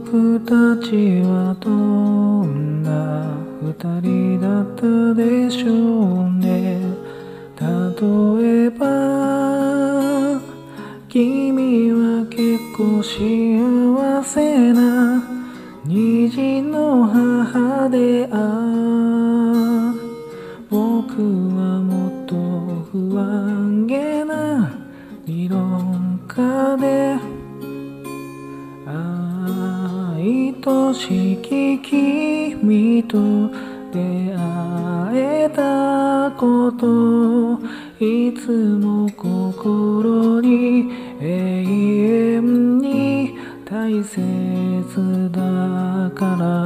僕たちはどんな二人だったでしょうね。例えば君は結構幸せな虹の母で僕はもっと不安げな理論家で愛しき君と出会えたこといつも心に永遠に大切だから